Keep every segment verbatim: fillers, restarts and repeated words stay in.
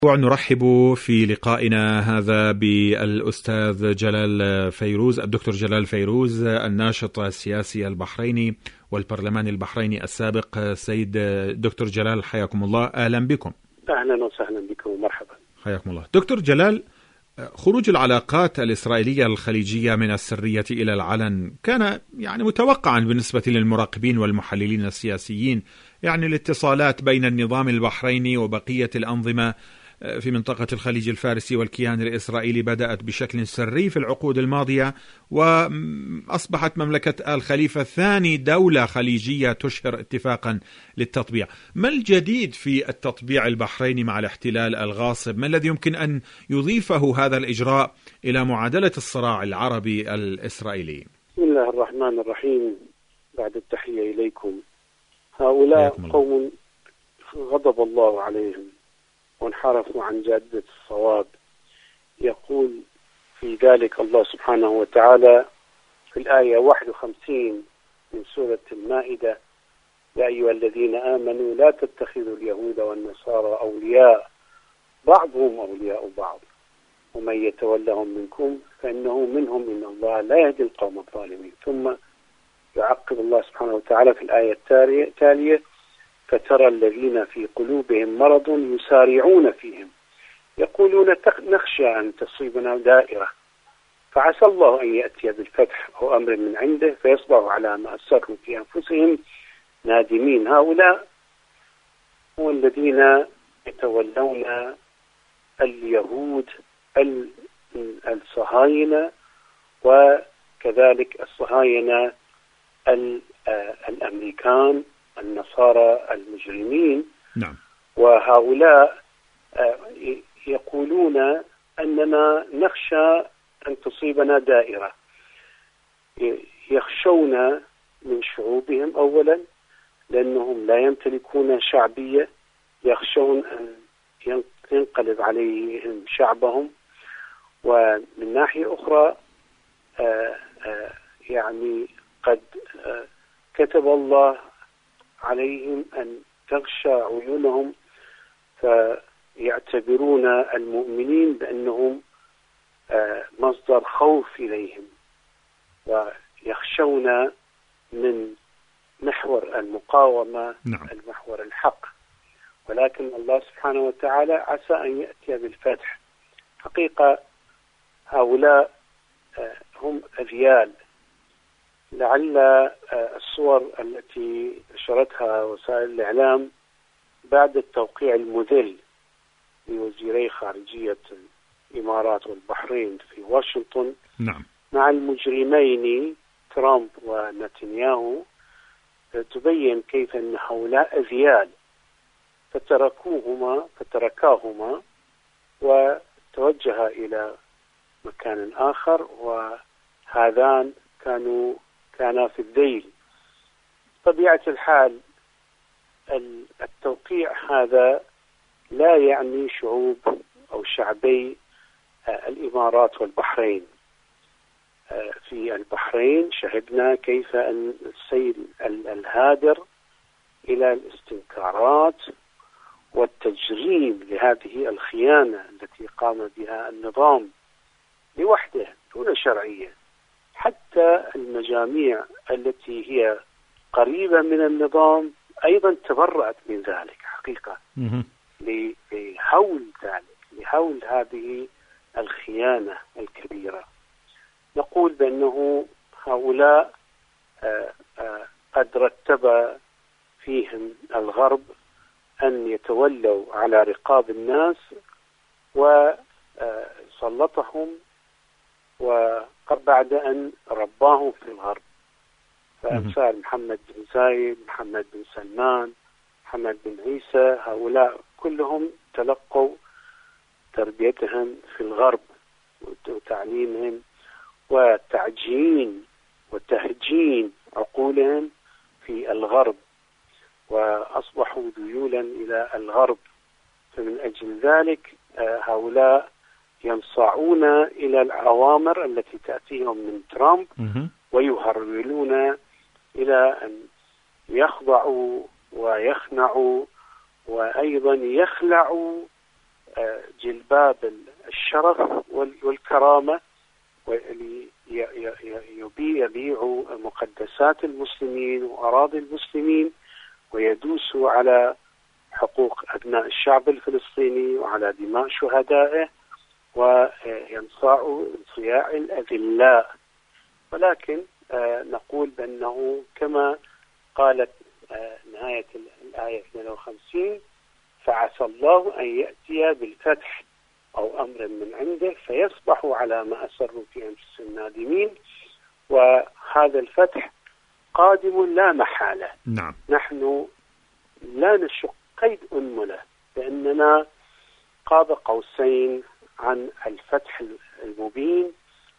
نرحب في لقائنا هذا بالأستاذ جلال فيروز، الدكتور جلال فيروز، الناشط السياسي البحريني والبرلمان البحريني السابق. سيد دكتور جلال، حياكم الله، أهلا بكم. أهلا وسهلا بكم ومرحبا. حياكم الله. دكتور جلال، خروج العلاقات الإسرائيلية الخليجية من السرية إلى العلن كان يعني متوقعا بالنسبة للمراقبين والمحللين السياسيين، يعني الاتصالات بين النظام البحريني وبقية الأنظمة في منطقة الخليج الفارسي والكيان الإسرائيلي بدأت بشكل سري في العقود الماضية، وأصبحت مملكة آل خليفة ثاني دولة خليجية تشهر اتفاقا للتطبيع. ما الجديد في التطبيع البحريني مع الاحتلال الغاصب؟ ما الذي يمكن أن يضيفه هذا الإجراء إلى معادلة الصراع العربي الإسرائيلي؟ بسم الله الرحمن الرحيم. بعد التحية إليكم. هؤلاء قوم غضب الله عليهم وانحرفوا عن جادة الصواب. يقول في ذلك الله سبحانه وتعالى في الآية واحد وخمسين من سورة المائدة: يا أيها الذين آمنوا لا تتخذوا اليهود والنصارى أولياء بعضهم أولياء بعض ومن يتولهم منكم فإنه منهم إن الله لا يهدي القوم الظالمين. ثم يعقب الله سبحانه وتعالى في الآية التالية: فترى الذين في قلوبهم مرض يسارعون فيهم يقولون نخشى أن تصيبنا دائرة فعسى الله أن يأتي بالفتح أو أمر من عنده فيصبحوا على ما أسروا في أنفسهم نادمين. هؤلاء هم الذين يتولون اليهود الصهاينة وكذلك الصهاينة الأمريكان النصارى المجرمين. نعم. وهؤلاء يقولون أننا نخشى أن تصيبنا دائرة. يخشون من شعوبهم أولا لأنهم لا يمتلكون شعبية، يخشون أن ينقلب عليهم شعبهم. ومن ناحية أخرى يعني قد كتب الله عليهم أن تغشى عيونهم فيعتبرون المؤمنين بأنهم مصدر خوف إليهم ويخشون من محور المقاومة. نعم. المحور الحق. ولكن الله سبحانه وتعالى عسى أن يأتي بالفتح. حقيقة هؤلاء هم أذيال. لعل الصور التي نشرتها وسائل الإعلام بعد التوقيع المذل لوزيري خارجية الإمارات والبحرين في واشنطن، نعم، مع المجرمين ترامب ونتنياهو تبين كيف أن هؤلاء أذيال فتركوهما فتركاهما وتوجه إلى مكان آخر، وهذان كانوا كان في الذيل. طبيعة الحال التوقيع هذا لا يعني شعوب أو شعبي الإمارات والبحرين. في البحرين شهدنا كيف أن السيل الهادر إلى الاستنكارات والتجريم لهذه الخيانة التي قام بها النظام لوحده دون شرعية. حتى المجاميع التي هي قريبة من النظام أيضا تبرأت من ذلك حقيقة لهول ذلك لهول هذه الخيانة الكبيرة. نقول بأنه هؤلاء قد رتب فيهم الغرب أن يتولوا على رقاب الناس وسلطهم وبعد أن رباهم في الغرب. فأمثال محمد بن زايد، محمد بن سلمان، محمد بن عيسى، هؤلاء كلهم تلقوا تربيتهم في الغرب وتعليمهم وتعجين وتهجين عقولهم في الغرب وأصبحوا ذيولا إلى الغرب. فمن أجل ذلك هؤلاء ينصاعون إلى الأوامر التي تأتيهم من ترامب ويهرولون إلى أن يخضعوا ويخنعوا وأيضا يخلعوا جلباب الشرف والكرامة، ويبيع مقدسات المسلمين وأراضي المسلمين، ويدوسوا على حقوق أبناء الشعب الفلسطيني وعلى دماء شهدائه، وينصاعوا انصياع الأذلاء. ولكن نقول بأنه كما قالت نهاية الآية اثنين وخمسين: فعسى الله أن يأتي بالفتح أو أمر من عنده فيصبحوا على ما أسروا في أنفسهم نادمين. وهذا الفتح قادم لا محالة. نعم. نحن لا نشق قيد أنملة، لأننا قاب قوسين عن الفتح المبين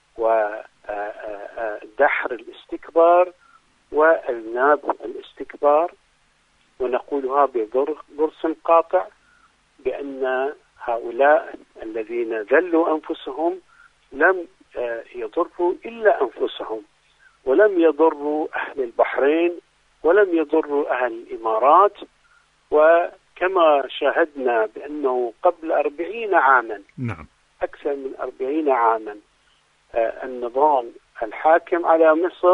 ودحر الاستكبار وإذناب الاستكبار. ونقولها بضرس قاطع بأن هؤلاء الذين ذلوا أنفسهم لم يضروا إلا أنفسهم، ولم يضروا أهل البحرين، ولم يضروا أهل الإمارات. وكما شاهدنا بأنه قبل أربعين عاما، نعم، أكثر من أربعين عاما، النظام الحاكم على مصر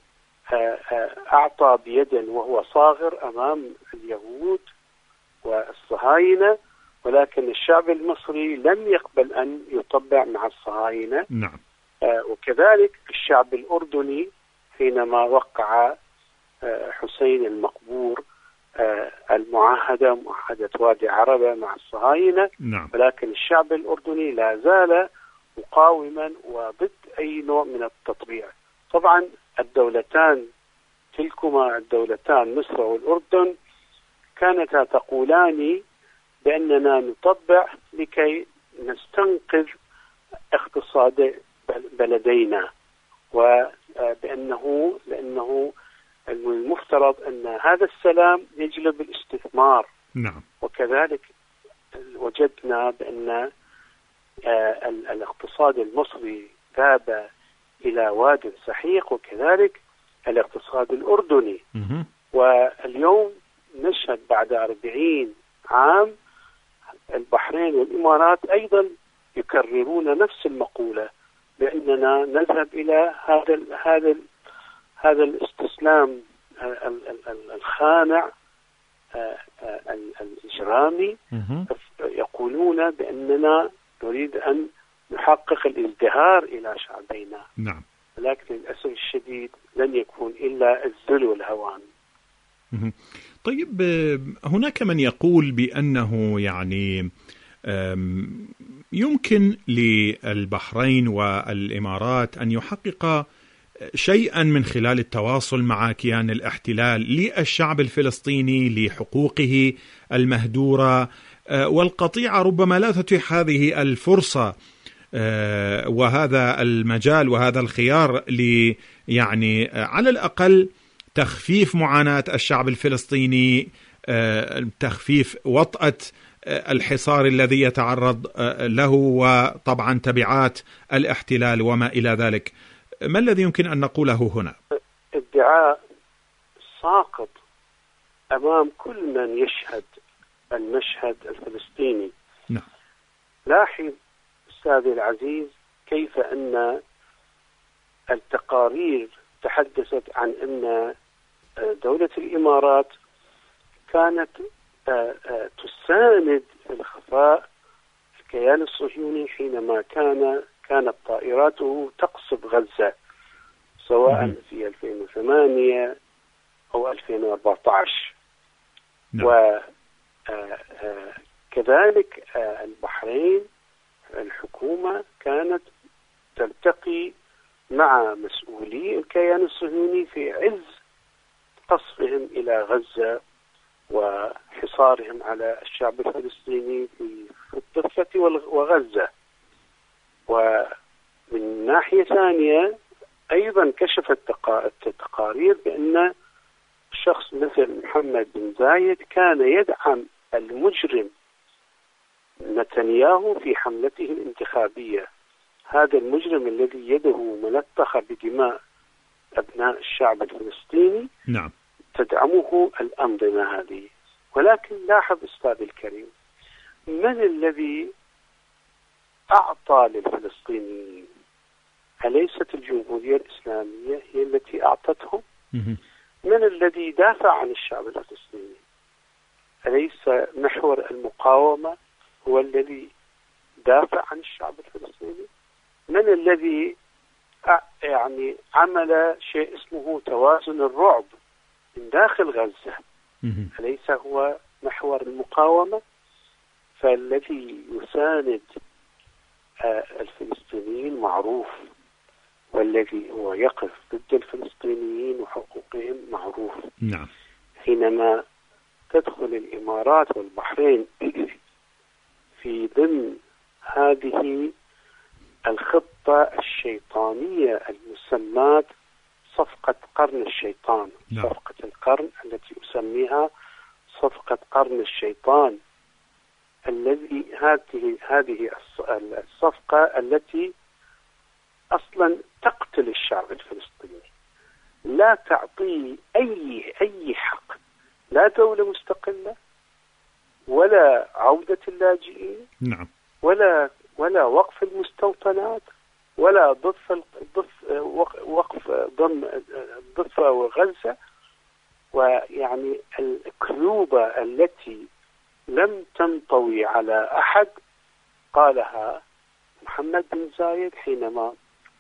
أعطى بيد وهو صاغر أمام اليهود والصهاينة، ولكن الشعب المصري لم يقبل أن يطبع مع الصهاينة. نعم. وكذلك الشعب الأردني حينما وقع حسين المقبور المعاهدة، معاهدة وادي عربة مع الصهاينة. نعم. ولكن الشعب الأردني لا زال مقاوما وضد أي نوع من التطبيع. طبعا الدولتان تلكما الدولتان مصر والأردن كانتا تقولان بأننا نطبع لكي نستنقذ اقتصاد بلدينا، وبأنه لأنه المفترض أن هذا السلام يجلب الاستثمار. نعم. وكذلك وجدنا بأن الاقتصاد المصري ذهب إلى واد سحيق، وكذلك الاقتصاد الأردني. م- واليوم نشهد بعد أربعين عام البحرين والإمارات أيضا يكررون نفس المقولة بأننا نذهب إلى هذا ال هذا ال هذا الاستسلام الخانع الإجرامي. يقولون بأننا نريد أن نحقق الازدهار إلى شعبينا. نعم. ولكن للأسف الشديد لن يكون إلا الذل والهوان. طيب، هناك من يقول بأنه يعني يمكن للبحرين والإمارات أن يحقق شيئا من خلال التواصل مع كيان الاحتلال للشعب الفلسطيني لحقوقه المهدورة، والقطيعة ربما لا تتيح هذه الفرصة وهذا المجال وهذا الخيار ل يعني على الأقل تخفيف معاناة الشعب الفلسطيني، تخفيف وطأة الحصار الذي يتعرض له، وطبعا تبعات الاحتلال وما إلى ذلك. ما الذي يمكن أن نقوله هنا؟ ادعاء ساقط أمام كل من يشهد المشهد الفلسطيني. نعم. لاحظ أستاذي العزيز كيف أن التقارير تحدثت عن أن دولة الإمارات كانت تساند في الخفاء الكيان الصهيوني حينما كان كانت طائراته تقصف غزة، سواء في ألفين وثمانية أو ألفين وأربعة عشر. وكذلك البحرين الحكومة كانت تلتقي مع مسؤولي الكيان الصهيوني في عز قصفهم إلى غزة وحصارهم على الشعب الفلسطيني في الضفة وغزة. ومن ناحية ثانية أيضا كشفت التقارير بأن شخص مثل محمد بن زايد كان يدعم المجرم نتنياهو في حملته الانتخابية. هذا المجرم الذي يده ملطخة بدماء أبناء الشعب الفلسطيني. نعم. تدعمه الأنظمة هذه. ولكن لاحظ أستاذ الكريم، من الذي أعطى للفلسطينيين؟ أليست الجمهورية الإسلامية هي التي أعطتهم؟ من الذي دافع عن الشعب الفلسطيني؟ أليس محور المقاومة هو الذي دافع عن الشعب الفلسطيني؟ من الذي يعني عمل شيء اسمه توازن الرعب من داخل غزة؟ أليس هو محور المقاومة؟ فالذي يساند الفلسطينيين معروف، والذي هو يقف ضد الفلسطينيين وحقوقهم معروف. نعم. حينما تدخل الإمارات والبحرين في ضمن هذه الخطة الشيطانية المسماة صفقة قرن الشيطان، نعم. صفقة القرن التي أسميها صفقة قرن الشيطان، الذي هذه هذه الصفقة التي أصلا تقتل الشعب الفلسطيني، لا تعطيه أي أي حق، لا دولة مستقلة ولا عودة اللاجئين، نعم. ولا ولا وقف المستوطنات، ولا ضف ضف وقف ضم الضفة وغزة. ويعني الأكذوبة التي لم تنطوي على أحد قالها محمد بن زايد حينما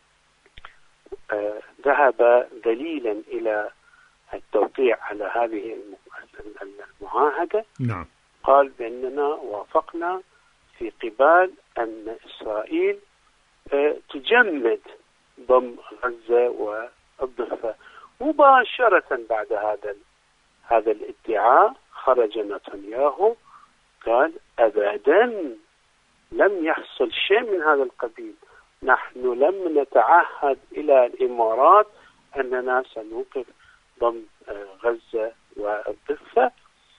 ذهب دليلا إلى التوقيع على هذه المعاهدة. نعم. قال بأننا وافقنا في قبال أن إسرائيل تجمد ضم غزة والضفة. مباشرة بعد هذا هذا الادعاء خرج نتنياهو قال أبدا لم يحصل شيء من هذا القبيل، نحن لم نتعهد إلى الإمارات أننا سنوقف ضم غزة والضفة.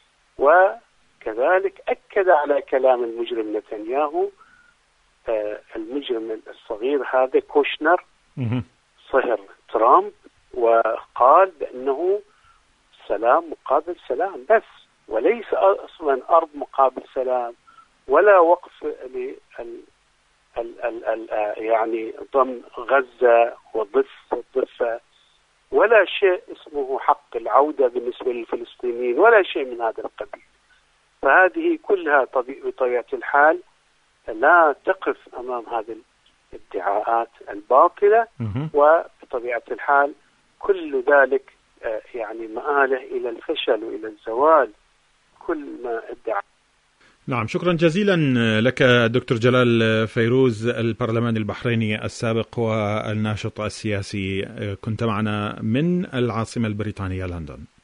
وكذلك أكد على كلام المجرم نتنياهو المجرم الصغير هذا كوشنر صهر ترامب، وقال بأنه سلام مقابل سلام بس، وليس أصلا أرض مقابل سلام، ولا وقف ل ال ال ال يعني ضم غزة والضفة، ولا شيء اسمه حق العودة بالنسبة للفلسطينيين، ولا شيء من هذا القبيل. فهذه كلها بطبيعة الحال لا تقف أمام هذه الادعاءات الباطلة، وبطبيعة الحال كل ذلك يعني مآله إلى الفشل وإلى الزوال كل ما ادعى. نعم، شكرا جزيلا لك دكتور جلال فيروز، البرلمان البحريني السابق والناشط السياسي، كنت معنا من العاصمة البريطانية لندن.